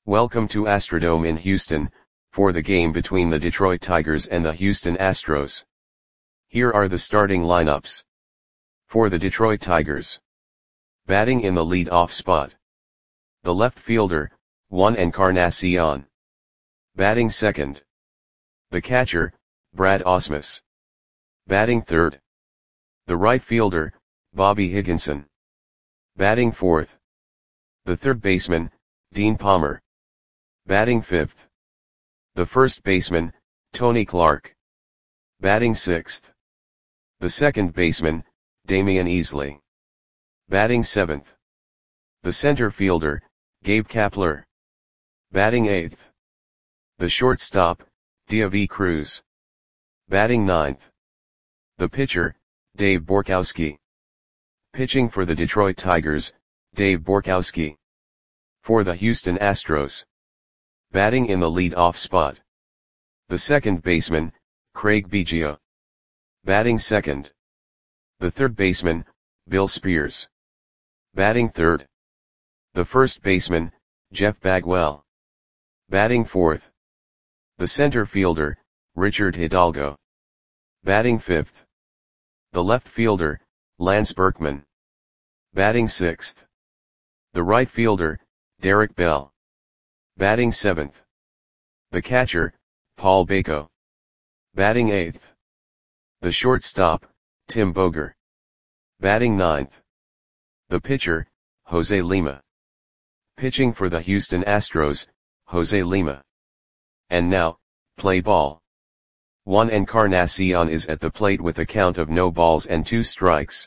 Welcome to Astrodome in Houston, for the game between the Detroit Tigers and the Houston Astros. Here are the starting lineups. For the Detroit Tigers. Batting in the lead-off spot. The left fielder, Juan Encarnacion. Batting second. The catcher, Brad Ausmus. Batting third. The right fielder, Bobby Higginson. Batting fourth. The third baseman, Dean Palmer. Batting fifth. The first baseman, Tony Clark. Batting sixth. The second baseman, Damian Easley. Batting seventh. The center fielder, Gabe Kapler. Batting eighth. The shortstop, Deivi Cruz. Batting ninth. The pitcher, Dave Borkowski. Pitching for the Detroit Tigers, Dave Borkowski. For the Houston Astros. Batting in the lead-off spot. The second baseman, Craig Biggio. Batting second. The third baseman, Bill Spears. Batting third. The first baseman, Jeff Bagwell. Batting fourth. The center fielder, Richard Hidalgo. Batting fifth. The left fielder, Lance Berkman. Batting sixth. The right fielder, Derek Bell. Batting seventh. The catcher, Paul Bako. Batting eighth. The shortstop, Tim Boger. Batting ninth. The pitcher, Jose Lima. Pitching for the Houston Astros, Jose Lima. And now, play ball. Juan Encarnacion is at the plate with a count of no balls and 2 strikes.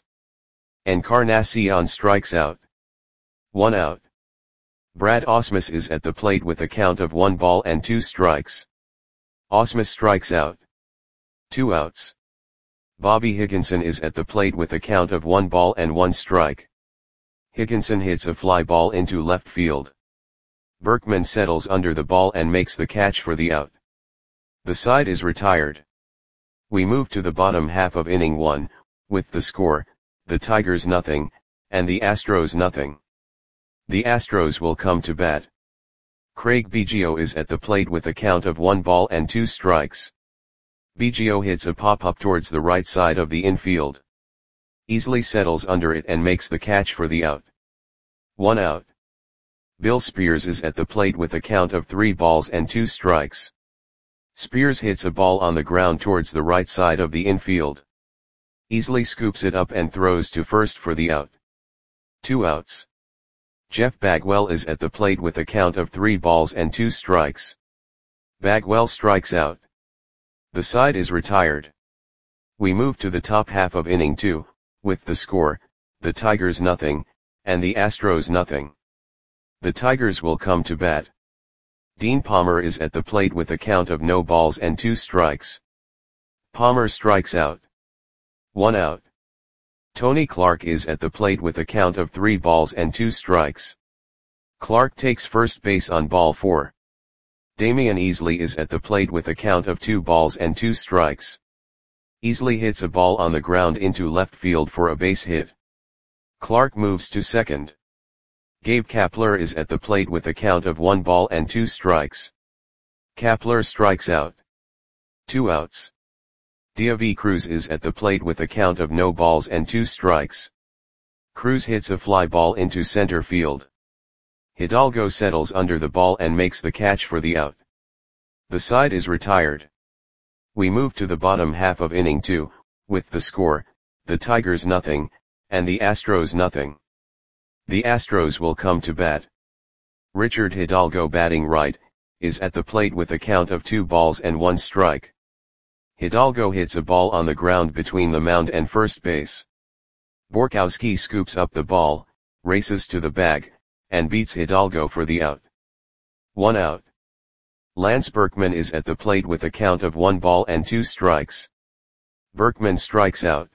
Encarnacion strikes out. 1 out. Brad Ausmus is at the plate with a count of 1 ball and 2 strikes. Ausmus strikes out. 2 outs. Bobby Higginson is at the plate with a count of 1 ball and 1 strike. Higginson hits a fly ball into left field. Berkman settles under the ball and makes the catch for the out. The side is retired. We move to the bottom half of inning 1, with the score, the Tigers nothing, and the Astros nothing. The Astros will come to bat. Craig Biggio is at the plate with a count of 1 ball and 2 strikes. Biggio hits a pop-up towards the right side of the infield. Easley settles under it and makes the catch for the out. 1 out. Bill Spears is at the plate with a count of 3 balls and 2 strikes. Spears hits a ball on the ground towards the right side of the infield. Easley scoops it up and throws to first for the out. 2 outs. Jeff Bagwell is at the plate with a count of 3 balls and 2 strikes. Bagwell strikes out. The side is retired. We move to the top half of inning 2, with the score, the Tigers nothing, and the Astros nothing. The Tigers will come to bat. Dean Palmer is at the plate with a count of no balls and 2 strikes. Palmer strikes out. 1 out. Tony Clark is at the plate with a count of 3 balls and 2 strikes. Clark takes first base on ball 4. Damian Easley is at the plate with a count of 2 balls and 2 strikes. Easley hits a ball on the ground into left field for a base hit. Clark moves to second. Gabe Kapler is at the plate with a count of 1 ball and 2 strikes. Kapler strikes out. 2 outs. Deivi Cruz is at the plate with a count of no balls and 2 strikes. Cruz hits a fly ball into center field. Hidalgo settles under the ball and makes the catch for the out. The side is retired. We move to the bottom half of inning 2, with the score, the Tigers nothing, and the Astros nothing. The Astros will come to bat. Richard Hidalgo, batting right, is at the plate with a count of 2 balls and 1 strike. Hidalgo hits a ball on the ground between the mound and first base. Borkowski scoops up the ball, races to the bag, and beats Hidalgo for the out. 1 out. Lance Berkman is at the plate with a count of 1 ball and 2 strikes. Berkman strikes out.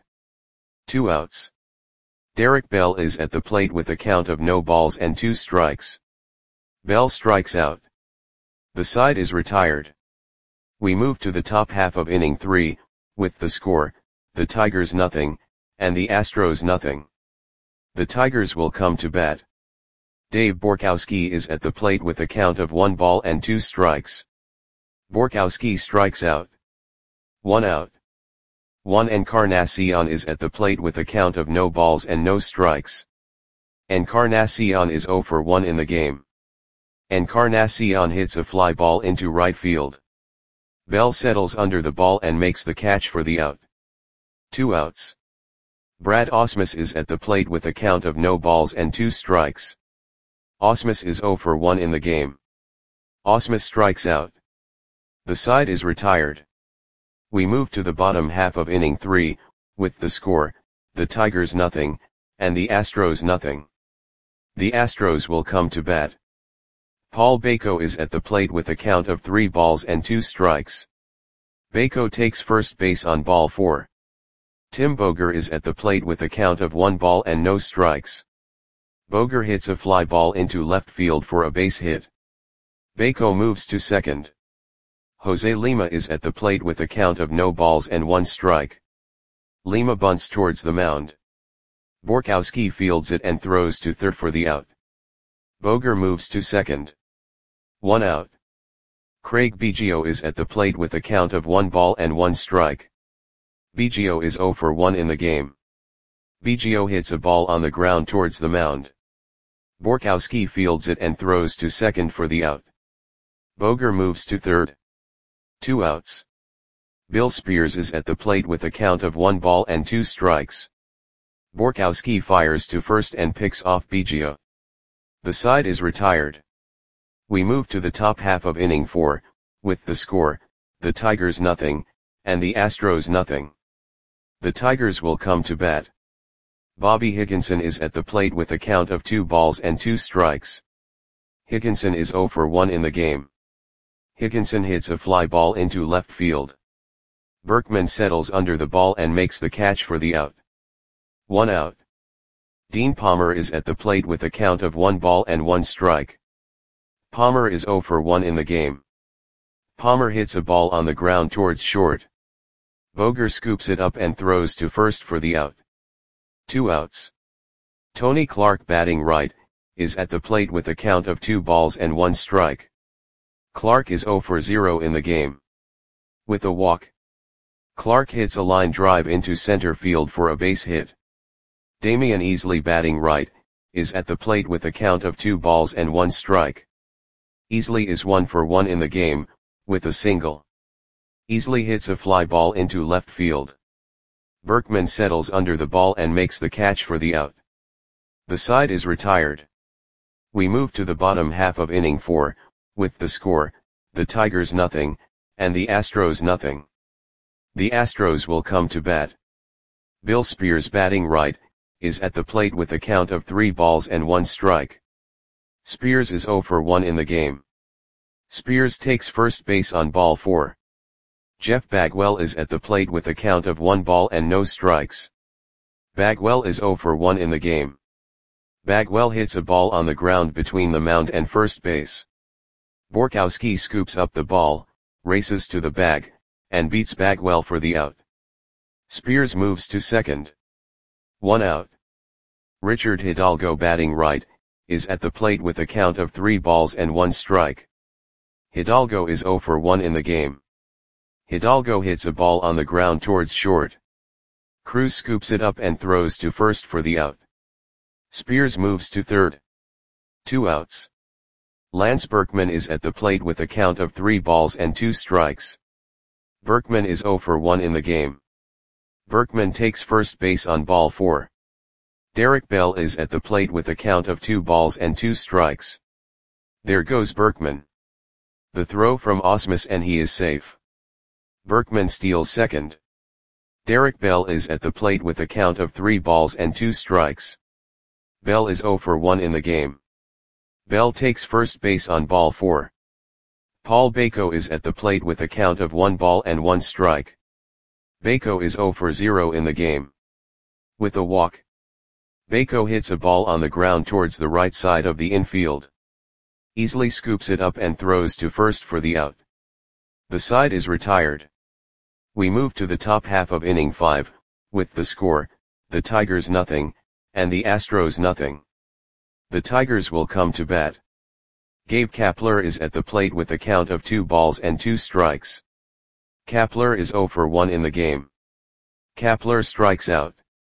2 outs. Derek Bell is at the plate with a count of no balls and 2 strikes. Bell strikes out. The side is retired. We move to the top half of inning 3, with the score, the Tigers nothing, and the Astros nothing. The Tigers will come to bat. Dave Borkowski is at the plate with a count of 1 ball and 2 strikes. Borkowski strikes out. 1 out. Juan Encarnacion is at the plate with a count of no balls and no strikes. Encarnacion is 0 for 1 in the game. Encarnacion hits a fly ball into right field. Bell settles under the ball and makes the catch for the out. 2 outs. Brad Ausmus is at the plate with a count of no balls and 2 strikes. Ausmus is 0 for 1 in the game. Ausmus strikes out. The side is retired. We move to the bottom half of inning 3, with the score, the Tigers nothing, and the Astros nothing. The Astros will come to bat. Paul Bako is at the plate with a count of 3 balls and 2 strikes. Bako takes first base on ball 4. Tim Boger is at the plate with a count of 1 ball and no strikes. Boger hits a fly ball into left field for a base hit. Bako moves to second. Jose Lima is at the plate with a count of no balls and 1 strike. Lima bunts towards the mound. Borkowski fields it and throws to third for the out. Boger moves to second. 1 out. Craig Biggio is at the plate with a count of 1 ball and 1 strike. Biggio is 0 for 1 in the game. Biggio hits a ball on the ground towards the mound. Borkowski fields it and throws to second for the out. Boger moves to third. 2 outs. Bill Spears is at the plate with a count of 1 ball and 2 strikes. Borkowski fires to first and picks off Biggio. The side is retired. We move to the top half of inning 4, with the score, the Tigers nothing, and the Astros nothing. The Tigers will come to bat. Bobby Higginson is at the plate with a count of 2 balls and 2 strikes. Higginson is 0 for 1 in the game. Higginson hits a fly ball into left field. Berkman settles under the ball and makes the catch for the out. 1 out. Dean Palmer is at the plate with a count of 1 ball and 1 strike. Palmer is 0 for 1 in the game. Palmer hits a ball on the ground towards short. Boger scoops it up and throws to first for the out. 2 outs. Tony Clark, batting right, is at the plate with a count of 2 balls and 1 strike. Clark is 0 for 0 in the game. With a walk, Clark hits a line drive into center field for a base hit. Damian Easley, batting right, is at the plate with a count of 2 balls and 1 strike. Easley is 1 for 1 in the game, with a single. Easley hits a fly ball into left field. Berkman settles under the ball and makes the catch for the out. The side is retired. We move to the bottom half of inning 4, with the score, the Tigers nothing, and the Astros nothing. The Astros will come to bat. Bill Spears, batting right, is at the plate with a count of 3 balls and 1 strike. Spears is 0 for 1 in the game. Spears takes first base on ball 4. Jeff Bagwell is at the plate with a count of 1 ball and no strikes. Bagwell is 0 for 1 in the game. Bagwell hits a ball on the ground between the mound and first base. Borkowski scoops up the ball, races to the bag, and beats Bagwell for the out. Spears moves to second. 1 out. Richard Hidalgo, batting right, is at the plate with a count of 3 balls and 1 strike. Hidalgo is 0 for 1 in the game. Hidalgo hits a ball on the ground towards short. Cruz scoops it up and throws to first for the out. Spears moves to third. 2 outs. Lance Berkman is at the plate with a count of 3 balls and 2 strikes. Berkman is 0 for 1 in the game. Berkman takes first base on ball 4. Derek Bell is at the plate with a count of 2 balls and 2 strikes. There goes Berkman. The throw from Ausmus and he is safe. Berkman steals second. Derek Bell is at the plate with a count of 3 balls and 2 strikes. Bell is 0 for 1 in the game. Bell takes first base on ball 4. Paul Bako is at the plate with a count of 1 ball and 1 strike. Bako is 0 for 0 in the game. With a walk, Bako hits a ball on the ground towards the right side of the infield. Easley scoops it up and throws to first for the out. The side is retired. We move to the top half of inning 5, with the score, the Tigers nothing, and the Astros nothing. The Tigers will come to bat. Gabe Kapler is at the plate with a count of 2 balls and 2 strikes. Kapler is 0 for 1 in the game. Kapler strikes out.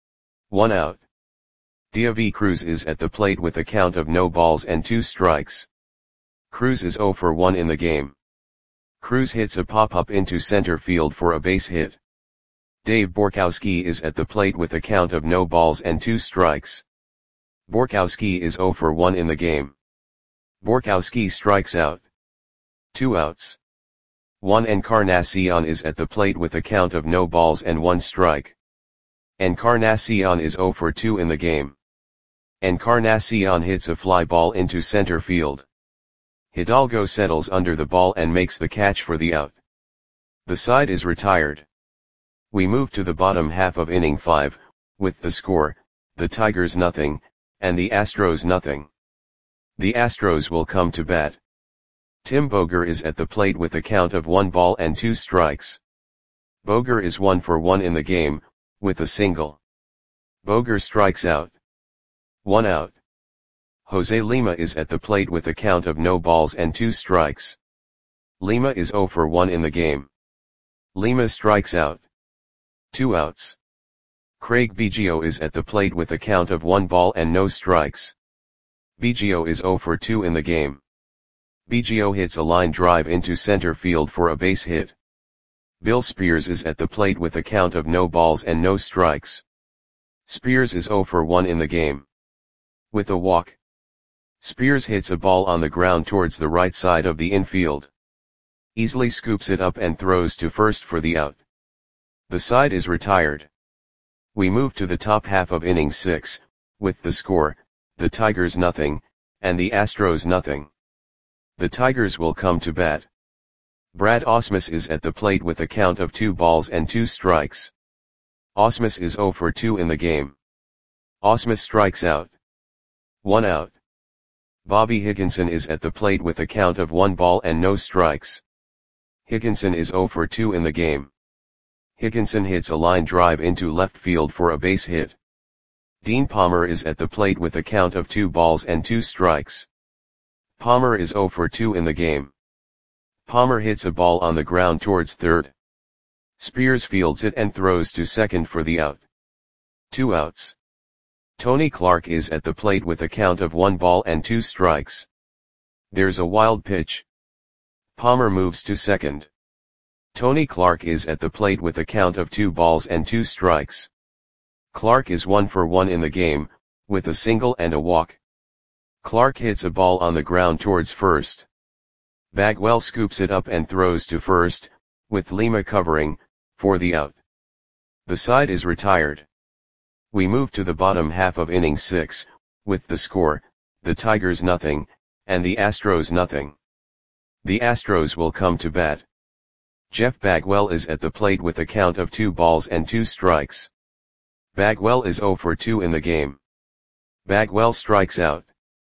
1 out. Diavi Cruz is at the plate with a count of no balls and 2 strikes. Cruz is 0 for 1 in the game. Cruz hits a pop-up into center field for a base hit. Dave Borkowski is at the plate with a count of no balls and 2 strikes. Borkowski is 0 for 1 in the game. Borkowski strikes out. 2 outs. Juan Encarnacion is at the plate with a count of no balls and 1 strike. Encarnacion is 0 for 2 in the game. Encarnacion hits a fly ball into center field. Hidalgo settles under the ball and makes the catch for the out. The side is retired. We move to the bottom half of inning 5, with the score, the Tigers nothing, and the Astros nothing. The Astros will come to bat. Tim Boger is at the plate with a count of 1 ball and 2 strikes. Boger is 1 for 1 in the game, with a single. Boger strikes out. 1 out. Jose Lima is at the plate with a count of no balls and 2 strikes. Lima is 0 for 1 in the game. Lima strikes out. 2 outs. Craig Biggio is at the plate with a count of 1 ball and no strikes. Biggio is 0 for 2 in the game. Biggio hits a line drive into center field for a base hit. Bill Spears is at the plate with a count of no balls and no strikes. Spears is 0 for 1 in the game. With a walk. Spears hits a ball on the ground towards the right side of the infield. Easily scoops it up and throws to first for the out. The side is retired. We move to the top half of inning 6, with the score, the Tigers nothing, and the Astros nothing. The Tigers will come to bat. Brad Ausmus is at the plate with a count of 2 balls and 2 strikes. Ausmus is 0 for 2 in the game. Ausmus strikes out. 1 out. Bobby Higginson is at the plate with a count of 1 ball and no strikes. Higginson is 0 for 2 in the game. Higginson hits a line drive into left field for a base hit. Dean Palmer is at the plate with a count of 2 balls and 2 strikes. Palmer is 0 for 2 in the game. Palmer hits a ball on the ground towards third. Spears fields it and throws to second for the out. 2 outs. Tony Clark is at the plate with a count of 1 ball and 2 strikes. There's a wild pitch. Palmer moves to second. Tony Clark is at the plate with a count of 2 balls and 2 strikes. Clark is 1 for 1 in the game, with a single and a walk. Clark hits a ball on the ground towards first. Bagwell scoops it up and throws to first, with Lima covering, for the out. The side is retired. We move to the bottom half of inning 6, with the score, the Tigers nothing, and the Astros nothing. The Astros will come to bat. Jeff Bagwell is at the plate with a count of 2 balls and 2 strikes. Bagwell is 0 for 2 in the game. Bagwell strikes out.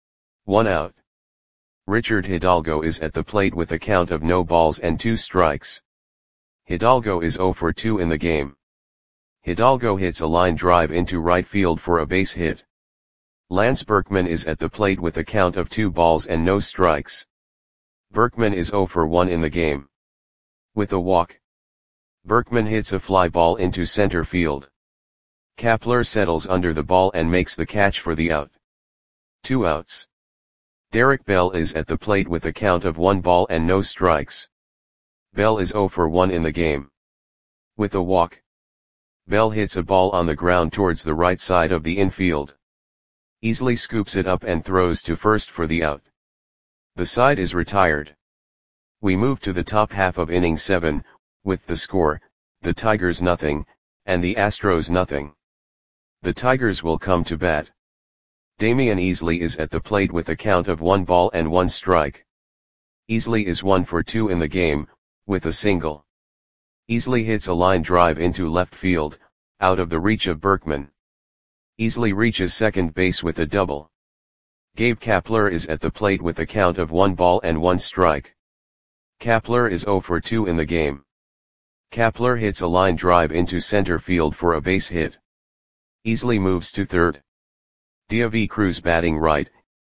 1 out. Richard Hidalgo is at the plate with a count of no balls and 2 strikes. Hidalgo is 0 for 2 in the game. Hidalgo hits a line drive into right field for a base hit. Lance Berkman is at the plate with a count of 2 balls and no strikes. Berkman is 0 for 1 in the game. With a walk. Berkman hits a fly ball into center field. Kapler settles under the ball and makes the catch for the out. 2 outs. Derek Bell is at the plate with a count of 1 ball and no strikes. Bell is 0 for 1 in the game. With a walk. Bell hits a ball on the ground towards the right side of the infield. Easily scoops it up and throws to first for the out. The side is retired. We move to the top half of inning 7, with the score, the Tigers nothing, and the Astros nothing. The Tigers will come to bat. Damian Easley is at the plate with a count of 1 ball and 1 strike. Easley is 1 for 2 in the game, with a single. Easley hits a line drive into left field, out of the reach of Berkman. Easley reaches second base with a double. Gabe Kapler is at the plate with a count of 1 ball and 1 strike. Kapler is 0 for 2 in the game. Kapler hits a line drive into center field for a base hit. Easley moves to third. Diavi Cruz batting right,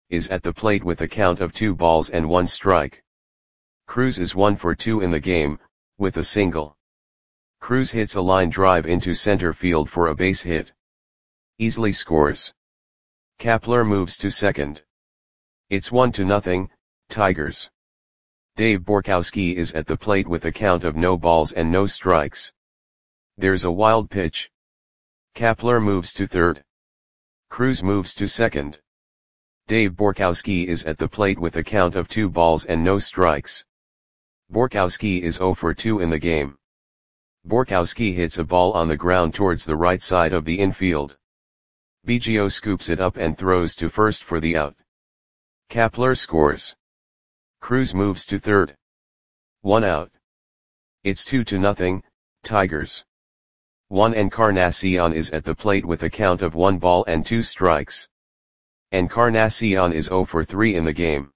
is at the plate with a count of 2 balls and 1 strike. Cruz is 1 for 2 in the game, with a single. Cruz hits a line drive into center field for a base hit. Easily scores. Kapler moves to second. It's 1-0, Tigers. Dave Borkowski is at the plate with a count of no balls and no strikes. There's a wild pitch. Kapler moves to third. Cruz moves to second. Dave Borkowski is at the plate with a count of 2 balls and no strikes. Borkowski is 0 for 2 in the game. Borkowski hits a ball on the ground towards the right side of the infield. Biggio scoops it up and throws to first for the out. Kapler scores. Cruz moves to third. 1 out. It's 2-0, Tigers. Juan Encarnacion is at the plate with a count of 1 ball and 2 strikes. Encarnacion is 0 for 3 in the game.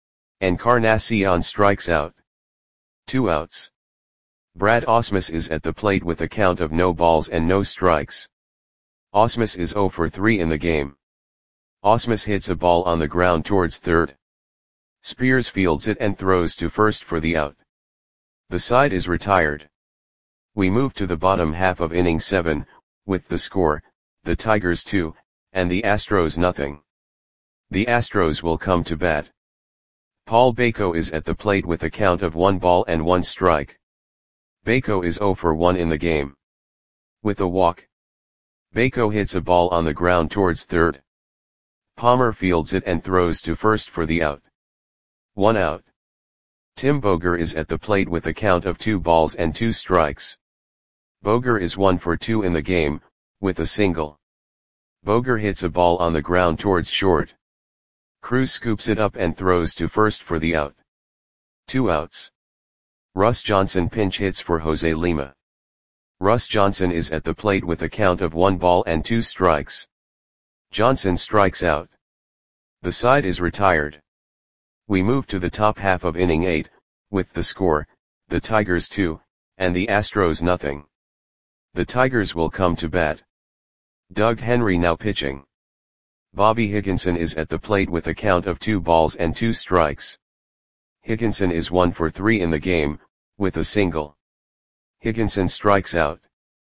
Encarnacion strikes out. 2 outs. Brad Ausmus is at the plate with a count of no balls and no strikes. Ausmus is 0 for 3 in the game. Ausmus hits a ball on the ground towards third. Spears fields it and throws to first for the out. The side is retired. We move to the bottom half of inning 7, with the score, the Tigers 2, and the Astros nothing. The Astros will come to bat. Paul Bako is at the plate with a count of 1 ball and 1 strike. Bako is 0 for 1 in the game. With a walk. Bako hits a ball on the ground towards third. Palmer fields it and throws to first for the out. 1 out. Tim Boger is at the plate with a count of 2 balls and 2 strikes. Boger is 1 for 2 in the game, with a single. Boger hits a ball on the ground towards short. Cruz scoops it up and throws to first for the out. 2 outs. Russ Johnson pinch hits for Jose Lima. Russ Johnson is at the plate with a count of 1 ball and 2 strikes. Johnson strikes out. The side is retired. We move to the top half of inning 8, with the score, the Tigers 2, and the Astros nothing. The Tigers will come to bat. Doug Henry now pitching. Bobby Higginson is at the plate with a count of 2 balls and 2 strikes. Higginson is 1 for 3 in the game, with a single. Higginson strikes out.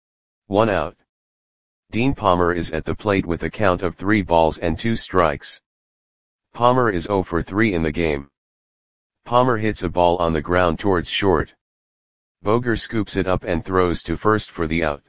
1 out. Dean Palmer is at the plate with a count of 3 balls and 2 strikes. Palmer is 0 for 3 in the game. Palmer hits a ball on the ground towards short. Boger scoops it up and throws to first for the out.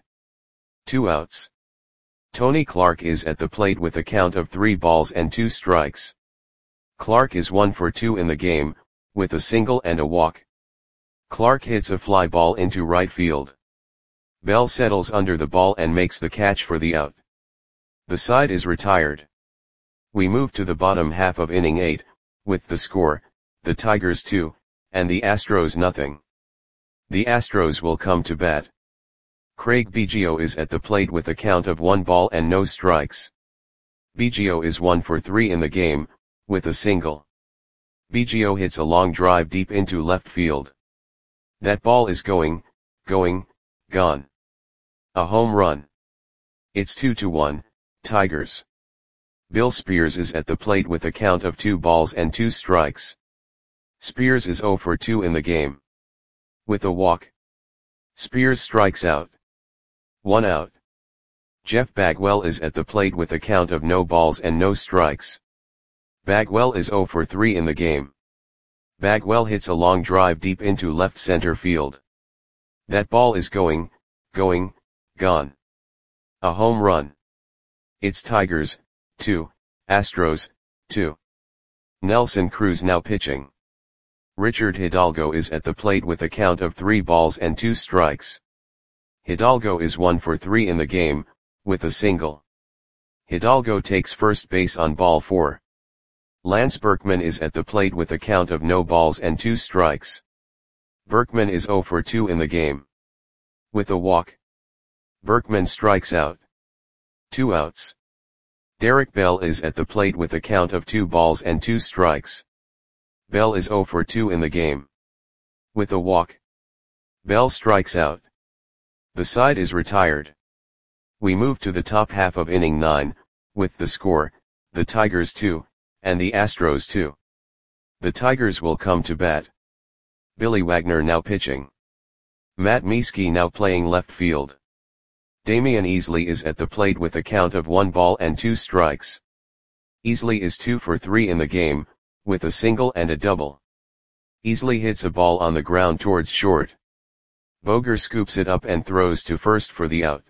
2 outs. Tony Clark is at the plate with a count of 3 balls and 2 strikes. Clark is 1 for 2 in the game, with a single and a walk. Clark hits a fly ball into right field. Bell settles under the ball and makes the catch for the out. The side is retired. We move to the bottom half of inning 8, with the score, the Tigers 2, and the Astros nothing. The Astros will come to bat. Craig Biggio is at the plate with a count of 1 ball and no strikes. Biggio is 1 for 3 in the game, with a single. Biggio hits a long drive deep into left field. That ball is going, gone. A home run. It's 2-1, Tigers. Bill Spears is at the plate with a count of 2 balls and 2 strikes. Spears is 0 for 2 in the game. With a walk. Spears strikes out. 1 out. Jeff Bagwell is at the plate with a count of no balls and no strikes. Bagwell is 0 for 3 in the game. Bagwell hits a long drive deep into left center field. That ball is going, gone. A home run. It's Tigers, 2, Astros, 2. Nelson Cruz now pitching. Richard Hidalgo is at the plate with a count of 3 balls and 2 strikes. Hidalgo is 1 for 3 in the game, with a single. Hidalgo takes first base on ball 4. Lance Berkman is at the plate with a count of no balls and 2 strikes. Berkman is 0 for 2 in the game. With a walk. Berkman strikes out. 2 outs. Derek Bell is at the plate with a count of 2 balls and 2 strikes. Bell is 0 for 2 in the game. With a walk. Bell strikes out. The side is retired. We move to the top half of inning 9, with the score, the Tigers 2, and the Astros 2. The Tigers will come to bat. Billy Wagner now pitching. Matt Mieske now playing left field. Damian Easley is at the plate with a count of 1 ball and 2 strikes. Easley is 2 for 3 in the game, with a single and a double. Easley hits a ball on the ground towards short. Boger scoops it up and throws to first for the out.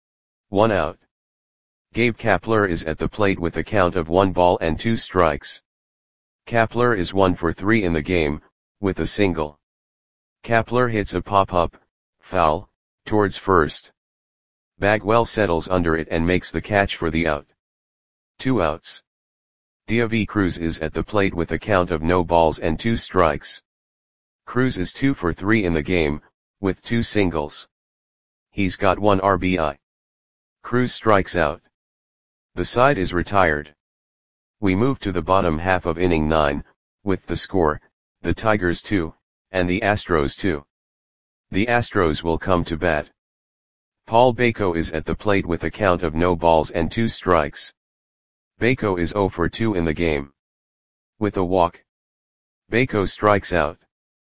1 out. Gabe Kapler is at the plate with a count of 1 ball and 2 strikes. Kapler is 1 for 3 in the game, with a single. Kapler hits a pop-up, foul, towards first. Bagwell settles under it and makes the catch for the out. 2 outs. Deivi Cruz is at the plate with a count of no balls and 2 strikes. Cruz is 2 for 3 in the game, with 2 singles. He's got 1 RBI. Cruz strikes out. The side is retired. We move to the bottom half of inning 9, with the score, the Tigers 2, and the Astros 2. The Astros will come to bat. Paul Bako is at the plate with a count of no balls and 2 strikes. Bako is 0 for 2 in the game. With a walk. Bako strikes out.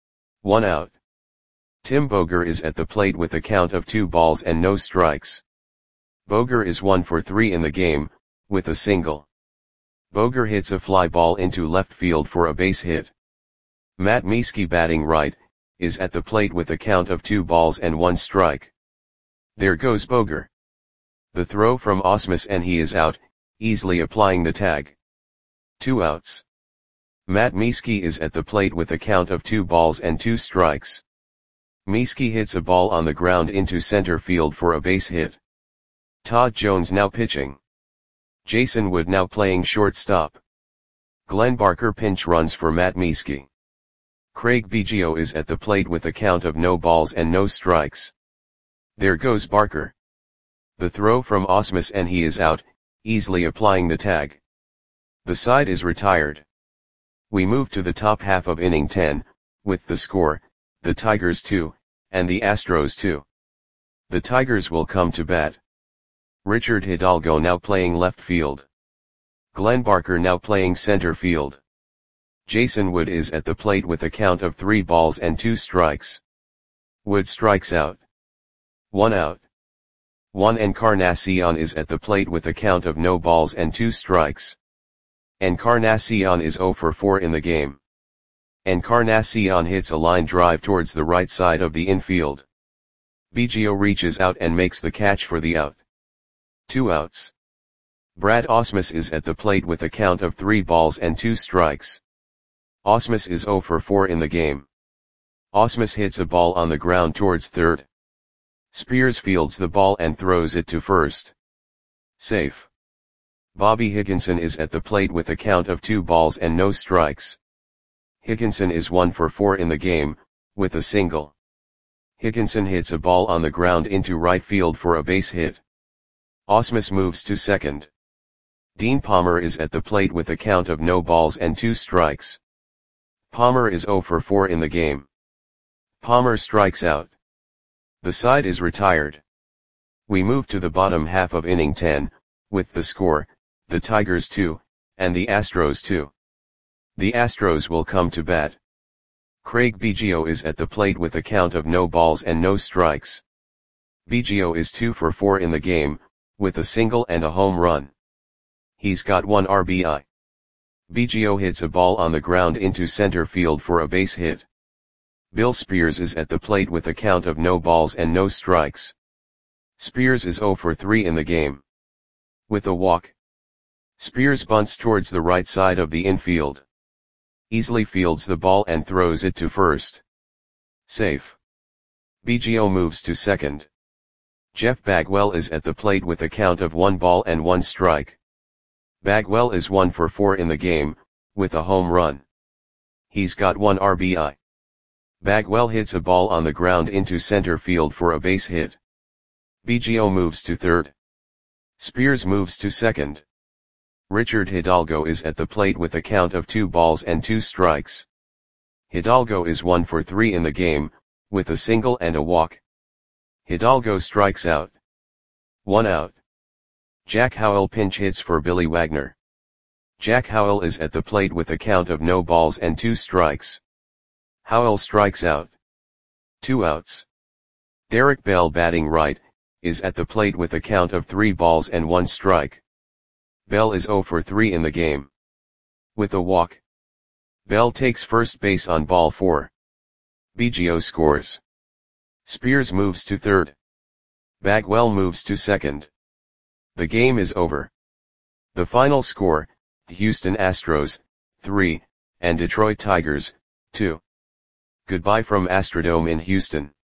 1 out. Tim Boger is at the plate with a count of 2 balls and no strikes. Boger is 1 for 3 in the game, with a single. Boger hits a fly ball into left field for a base hit. Matt Mieske, batting right, is at the plate with a count of 2 balls and 1 strike. There goes Boger. The throw from Ausmus and he is out, easily applying the tag. 2 outs. Matt Mieske is at the plate with a count of 2 balls and 2 strikes. Mieske hits a ball on the ground into center field for a base hit. Todd Jones now pitching. Jason Wood now playing shortstop. Glenn Barker pinch runs for Matt Mieske. Craig Biggio is at the plate with a count of no balls and no strikes. There goes Barker. The throw from Ausmus and he is out, easily applying the tag. The side is retired. We move to the top half of inning 10, with the score, the Tigers 2, and the Astros 2. The Tigers will come to bat. Richard Hidalgo now playing left field. Glenn Barker now playing center field. Jason Wood is at the plate with a count of 3 balls and 2 strikes. Wood strikes out. 1 out. Juan Encarnacion is at the plate with a count of no balls and 2 strikes. Encarnacion is 0 for 4 in the game. Encarnacion hits a line drive towards the right side of the infield. Biggio reaches out and makes the catch for the out. 2 outs. Brad Ausmus is at the plate with a count of 3 balls and 2 strikes. Ausmus is 0 for 4 in the game. Ausmus hits a ball on the ground towards third. Spears fields the ball and throws it to first. Safe. Bobby Higginson is at the plate with a count of 2 balls and no strikes. Higginson is 1 for 4 in the game, with a single. Higginson hits a ball on the ground into right field for a base hit. Ausmus moves to second. Dean Palmer is at the plate with a count of no balls and 2 strikes. Palmer is 0 for 4 in the game. Palmer strikes out. The side is retired. We move to the bottom half of inning 10, with the score, the Tigers 2, and the Astros 2. The Astros will come to bat. Craig Biggio is at the plate with a count of no balls and no strikes. Biggio is 2 for 4 in the game, with a single and a home run. He's got 1 RBI. Biggio hits a ball on the ground into center field for a base hit. Bill Spears is at the plate with a count of no balls and no strikes. Spears is 0 for 3 in the game. With a walk. Spears bunts towards the right side of the infield. Easily fields the ball and throws it to first. Safe. Biggio moves to second. Jeff Bagwell is at the plate with a count of 1 ball and 1 strike. Bagwell is 1 for 4 in the game, with a home run. He's got 1 RBI. Bagwell hits a ball on the ground into center field for a base hit. Biggio moves to third. Spears moves to second. Richard Hidalgo is at the plate with a count of 2 balls and 2 strikes. Hidalgo is 1 for 3 in the game, with a single and a walk. Hidalgo strikes out. 1 out. Jack Howell pinch hits for Billy Wagner. Jack Howell is at the plate with a count of no balls and 2 strikes. Howell strikes out. 2 outs. Derek Bell, batting right, is at the plate with a count of 3 balls and 1 strike. Bell is 0 for 3 in the game. With a walk, Bell takes first base on ball 4. Biggio scores. Spears moves to third. Bagwell moves to second. The game is over. The final score, Houston Astros, 3, and Detroit Tigers, 2. Goodbye from Astrodome in Houston.